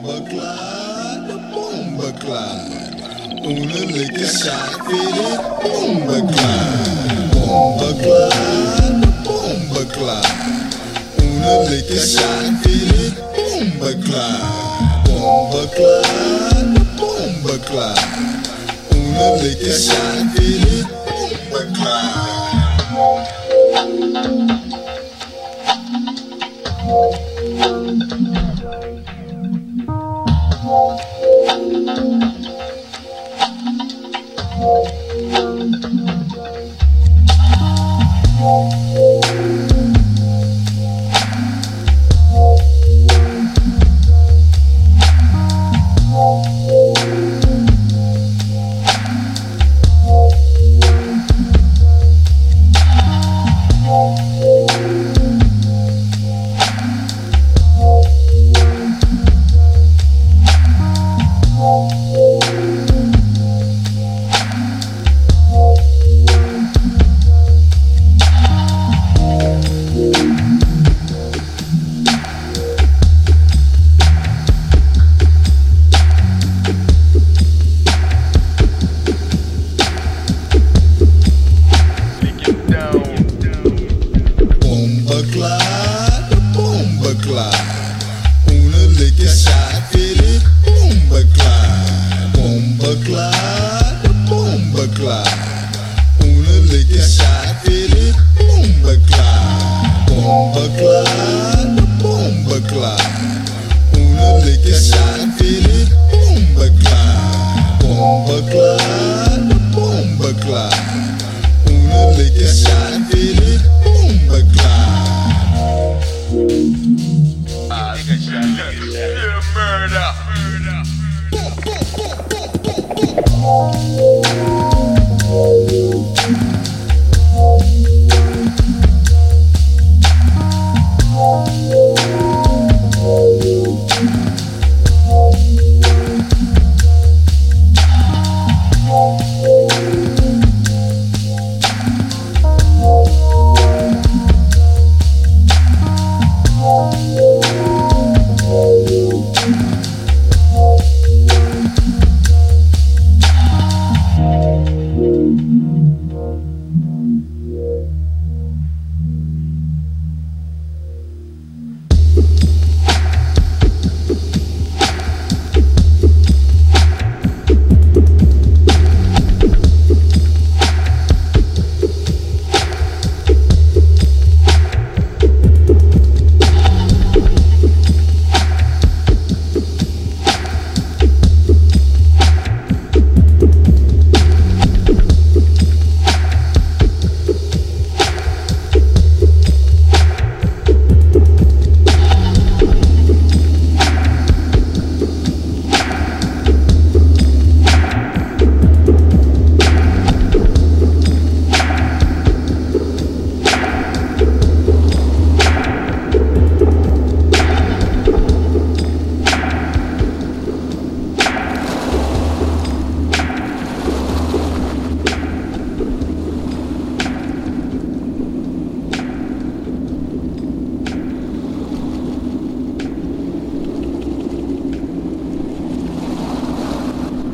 Bomberclad. Una lekker shot fitted. Bomberclad. Bomberclad. Una lekker shot fitted. Bomberclad. Bomberclad. Una lekker shot fitted. Bomberclad. Bomberclad. Una lekker shot fitted. Bomberclad. Bomberclad. Una lekker shot fitted. Bomberclad. Bomberclad. Una lekker shot fitted. Bomberclad. Bomberclad. Una lekker shot fitted. Bomberclad. Murder.